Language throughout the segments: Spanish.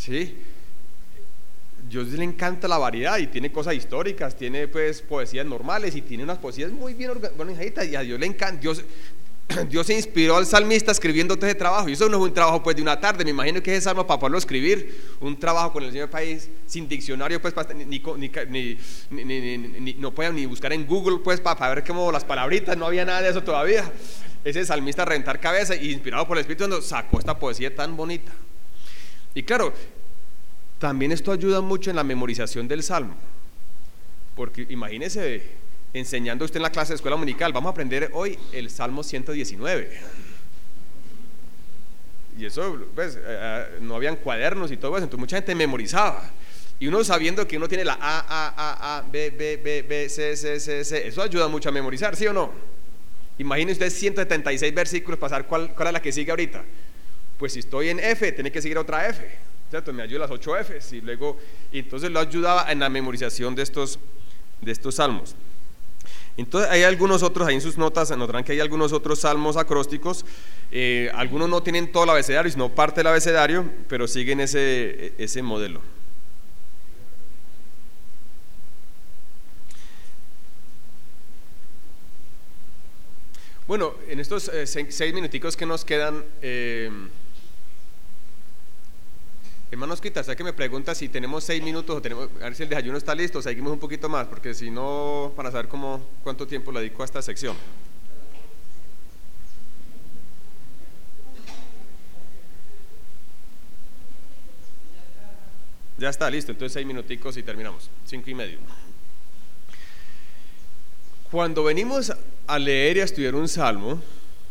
¿sí? Dios le encanta la variedad y tiene cosas históricas, tiene pues poesías normales y tiene unas poesías muy bien organizadas y a Dios le encanta. Dios se inspiró al salmista escribiendo todo ese trabajo, y eso no es un trabajo pues de una tarde. Me imagino que ese salmo para poderlo escribir, un trabajo con el Señor país sin diccionario pues no podían ni buscar en Google pues para ver cómo las palabritas, no había nada de eso todavía. Ese salmista a reventar cabeza y inspirado por el Espíritu Santo sacó esta poesía tan bonita. Y claro, también esto ayuda mucho en la memorización del salmo, porque imagínese enseñando usted en la clase de escuela dominical, vamos a aprender hoy el Salmo 119. Y eso, pues, no habían cuadernos y todo eso, entonces mucha gente memorizaba. Y uno sabiendo que uno tiene la A, B, B, B, B, C, C, C, C, eso ayuda mucho a memorizar, ¿sí o no? Imagine usted 176 versículos, pasar cuál es la que sigue ahorita. Pues si estoy en F, tiene que seguir otra F, ¿cierto? Me ayuda las 8 Fs y luego, y entonces lo ayudaba en la memorización de estos salmos. Entonces hay algunos otros, ahí en sus notas notarán que hay algunos otros salmos acrósticos. Algunos no tienen todo el abecedario, sino parte del abecedario, pero siguen ese modelo. Bueno, en estos 6 minuticos que nos quedan, hermanos Quitas, ¿sabes que me pregunta si tenemos 6 minutos o tenemos, a ver si el desayuno está listo, seguimos un poquito más, porque si no, para saber cuánto tiempo le dedico a esta sección. Ya está listo, entonces 6 minuticos y terminamos, 5:30. Cuando venimos a leer y a estudiar un salmo,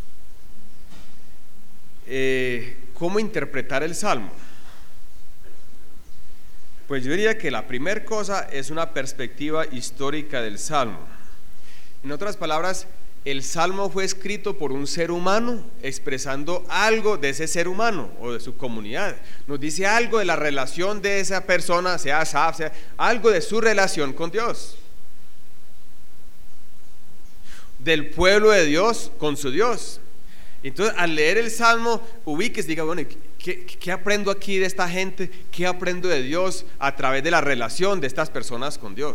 ¿cómo interpretar el salmo? Pues yo diría que la primera cosa es una perspectiva histórica del salmo. En otras palabras, el salmo fue escrito por un ser humano expresando algo de ese ser humano o de su comunidad. Nos dice algo de la relación de esa persona, sea Asaf, sea algo de su relación con Dios, del pueblo de Dios con su Dios. Entonces, al leer el salmo, ubíquese, diga, bueno, ¿qué aprendo aquí de esta gente? ¿Qué aprendo de Dios a través de la relación de estas personas con Dios?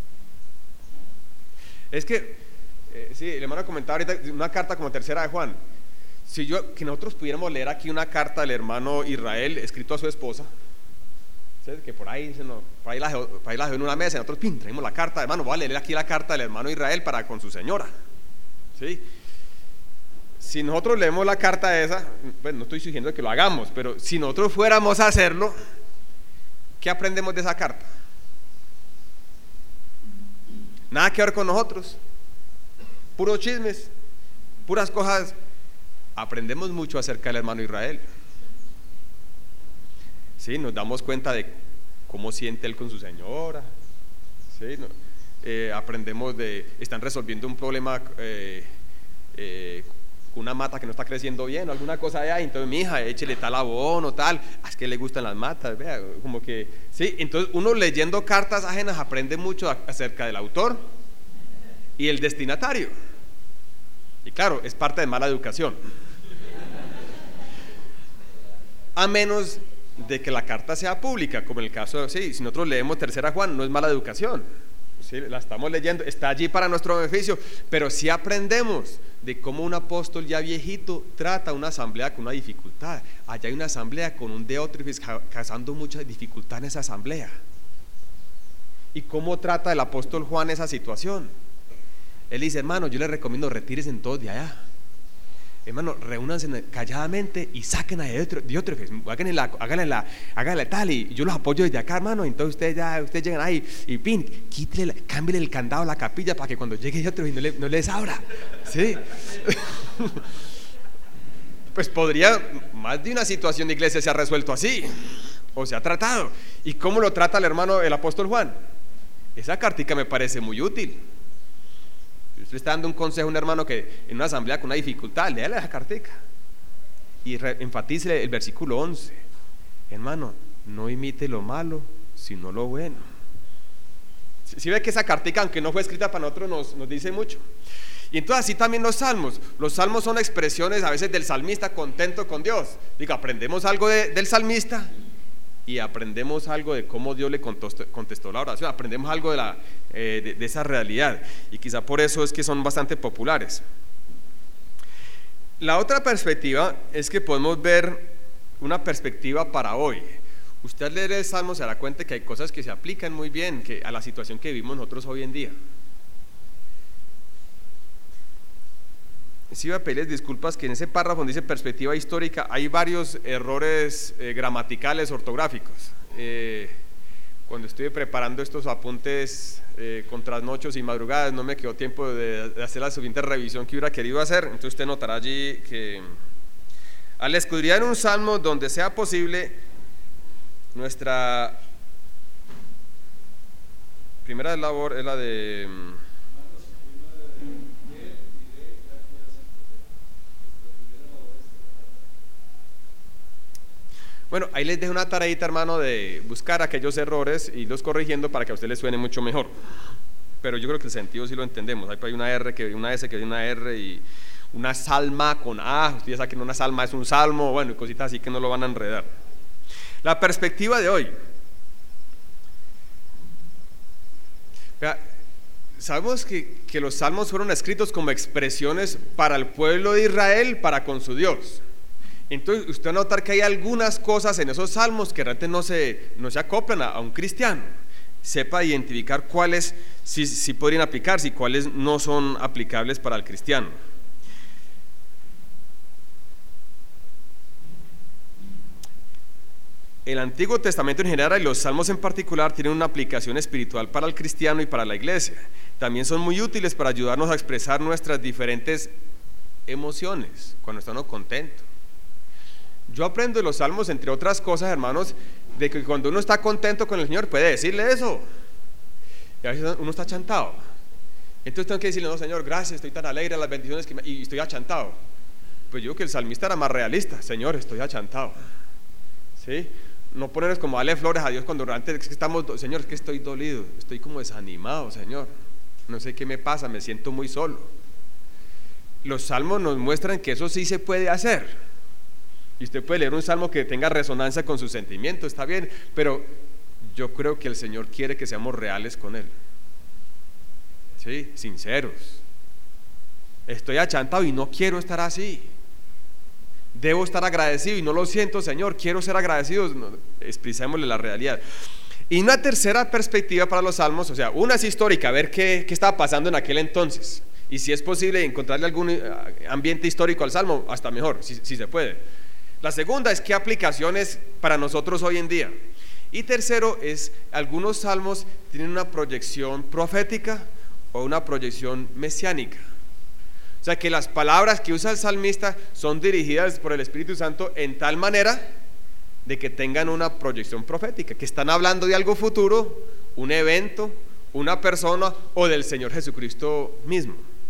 Es que, sí, el hermano comentaba ahorita una carta como tercera de Juan. Que nosotros pudiéramos leer aquí una carta del hermano Israel escrito a su esposa, ¿sí? Que por ahí la dejó en una mesa, y nosotros traemos la carta, hermano, voy a leer aquí la carta del hermano Israel para con su señora, ¿sí? Si nosotros leemos la carta esa, pues no estoy sugiriendo que lo hagamos, pero si nosotros fuéramos a hacerlo, ¿qué aprendemos de esa carta? Nada que ver con nosotros, puros chismes, puras cosas. Aprendemos mucho acerca del hermano Israel. Sí, nos damos cuenta de cómo siente él con su señora. Sí, aprendemos están resolviendo un problema una mata que no está creciendo bien o alguna cosa de ahí, entonces mi hija, échele tal abono, tal, es que le gustan las matas, vea, como que, sí, entonces uno leyendo cartas ajenas aprende mucho acerca del autor y el destinatario, y claro, es parte de mala educación, a menos de que la carta sea pública, como en el caso, sí, si nosotros leemos tercera Juan, no es mala educación, sí, la estamos leyendo, está allí para nuestro beneficio, pero sí aprendemos de cómo un apóstol ya viejito trata una asamblea con una dificultad. Allá hay una asamblea con un Diótrefes causando mucha dificultad en esa asamblea. ¿Y cómo trata el apóstol Juan esa situación? Él dice, hermano, yo les recomiendo retírense todos de allá. Hermano, reúnanse calladamente y saquen a Diótrefes, háganle tal, y yo los apoyo desde acá, hermano. Entonces ustedes llegan ahí y cámbiale el candado a la capilla para que cuando llegue Diótrefes no les abra, ¿sí? Pues más de una situación de iglesia se ha resuelto así, o se ha tratado. ¿Y cómo lo trata el apóstol Juan? Esa cartica me parece muy útil. Usted está dando un consejo a un hermano que en una asamblea con una dificultad, léale esa cartica y enfatice el versículo 11. Hermano, no imite lo malo, sino lo bueno. Si ve que esa cartica, aunque no fue escrita para nosotros, nos dice mucho. Y entonces así también los salmos son expresiones a veces del salmista contento con Dios. Digo, aprendemos algo del salmista y aprendemos algo de cómo Dios le contestó la oración, aprendemos algo de esa realidad, y quizá por eso es que son bastante populares. La otra perspectiva es que podemos ver una perspectiva para hoy. Usted al leer el Salmo se dará cuenta que hay cosas que se aplican muy bien a la situación que vivimos nosotros hoy en día. Sí, voy a pedirles disculpas que en ese párrafo donde dice perspectiva histórica hay varios errores gramaticales, ortográficos. Cuando estuve preparando estos apuntes con trasnochos y madrugadas, no me quedó tiempo de hacer la suficiente revisión que hubiera querido hacer. Entonces usted notará allí que al escudriñar un salmo donde sea posible, nuestra primera labor es la de bueno, ahí les dejo una tareita, hermano, de buscar aquellos errores y los corrigiendo para que a usted le suene mucho mejor. Pero yo creo que el sentido sí lo entendemos. Hay una R, una S, que hay una R, y una salma con A. Usted ya sabe que una salma es un salmo, bueno, y cositas así que no lo van a enredar. La perspectiva de hoy. Sabemos que los salmos fueron escritos como expresiones para el pueblo de Israel, para con su Dios. Entonces usted va a notar que hay algunas cosas en esos salmos que realmente no se acoplan a un cristiano. Sepa identificar cuáles sí podrían aplicarse y cuáles no son aplicables para el cristiano. El Antiguo Testamento en general y los salmos en particular tienen una aplicación espiritual para el cristiano y para la iglesia. También son muy útiles para ayudarnos a expresar nuestras diferentes emociones cuando estamos contentos. Yo aprendo de los salmos, entre otras cosas, hermanos, de que cuando uno está contento con el Señor puede decirle eso. Y a veces uno está achantado. Entonces tengo que decirle: no, Señor, gracias, estoy tan alegre a las bendiciones y estoy achantado. Pues yo creo que el salmista era más realista: Señor, estoy achantado. ¿Sí? No ponernos como darle flores a Dios cuando realmente es que estamos: Señor, es que estoy dolido, estoy como desanimado, Señor, no sé qué me pasa, me siento muy solo. Los salmos nos muestran que eso sí se puede hacer. Y usted puede leer un salmo que tenga resonancia con sus sentimientos, está bien, pero yo creo que el Señor quiere que seamos reales con Él. Sí, sinceros. Estoy achantado y no quiero estar así. Debo estar agradecido y no lo siento, Señor, quiero ser agradecido. Expresémosle la realidad. Y una tercera perspectiva para los salmos, o sea, una es histórica, ver qué estaba pasando en aquel entonces, y si es posible encontrarle algún ambiente histórico al salmo, hasta mejor, si se puede. La segunda es qué aplicaciones para nosotros hoy en día. Y tercero es, algunos salmos tienen una proyección profética o una proyección mesiánica. O sea que las palabras que usa el salmista son dirigidas por el Espíritu Santo en tal manera de que tengan una proyección profética, que están hablando de algo futuro, un evento, una persona o del Señor Jesucristo mismo.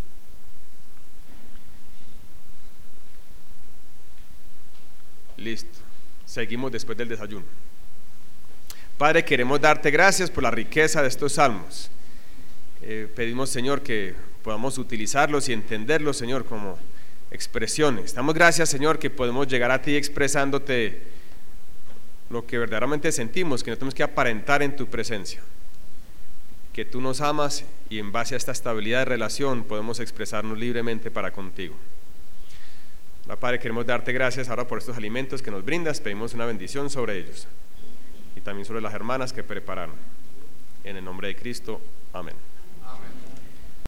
Listo, seguimos después del desayuno. Padre, queremos darte gracias por la riqueza de estos salmos. Pedimos, Señor, que podamos utilizarlos y entenderlos, Señor, como expresiones. Damos gracias, Señor, que podemos llegar a ti expresándote lo que verdaderamente sentimos, que no tenemos que aparentar en tu presencia, que tú nos amas y en base a esta estabilidad de relación podemos expresarnos libremente para contigo. Padre, queremos darte gracias ahora por estos alimentos que nos brindas. Pedimos una bendición sobre ellos y también sobre las hermanas que prepararon. En el nombre de Cristo, amén.